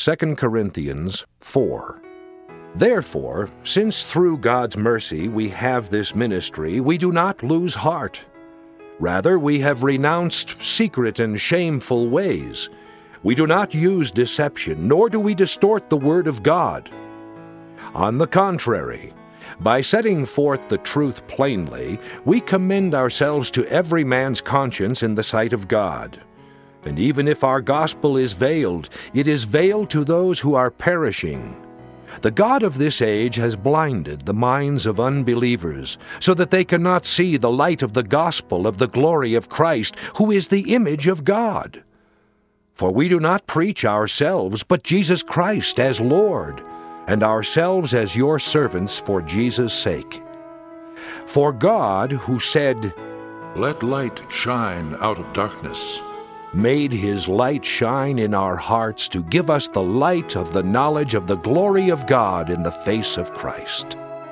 2 Corinthians 4. Therefore, since through God's mercy we have this ministry, we do not lose heart. Rather, we have renounced secret and shameful ways. We do not use deception, nor do we distort the word of God. On the contrary, by setting forth the truth plainly, we commend ourselves to every man's conscience in the sight of God. And even if our gospel is veiled, it is veiled to those who are perishing. The God of this age has blinded the minds of unbelievers, so that they cannot see the light of the gospel of the glory of Christ, who is the image of God. For we do not preach ourselves, but Jesus Christ as Lord, and ourselves as your servants for Jesus' sake. For God, who said, "Let light shine out of darkness," made his light shine in our hearts to give us the light of the knowledge of the glory of God in the face of Christ.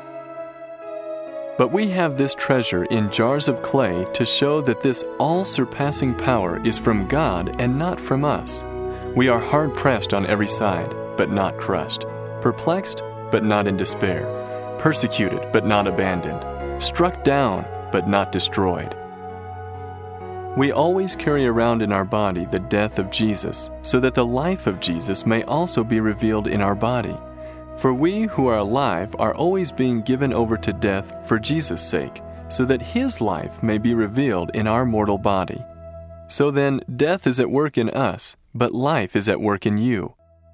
But we have this treasure in jars of clay to show that this all-surpassing power is from God and not from us. We are hard-pressed on every side, but not crushed, perplexed, but not in despair, persecuted, but not abandoned, struck down, but not destroyed. We always carry around in our body the death of Jesus, so that the life of Jesus may also be revealed in our body. For we who are alive are always being given over to death for Jesus' sake, so that his life may be revealed in our mortal body. So then, death is at work in us, but life is at work in you.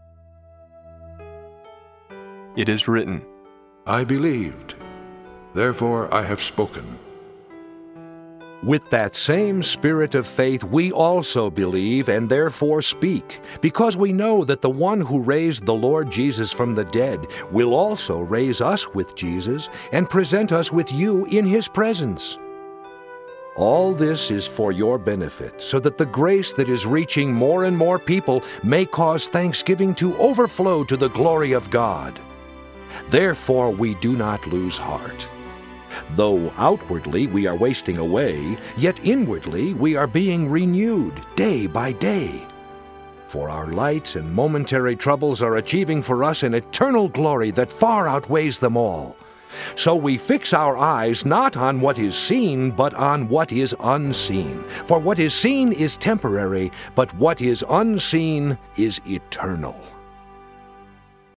It is written, "I believed, therefore I have spoken." With that same spirit of faith we also believe and therefore speak, because we know that the one who raised the Lord Jesus from the dead will also raise us with Jesus and present us with you in his presence. All this is for your benefit, so that the grace that is reaching more and more people may cause thanksgiving to overflow to the glory of God. Therefore we do not lose heart. Though outwardly we are wasting away, yet inwardly we are being renewed day by day. For our light and momentary troubles are achieving for us an eternal glory that far outweighs them all. So we fix our eyes not on what is seen, but on what is unseen. For what is seen is temporary, but what is unseen is eternal.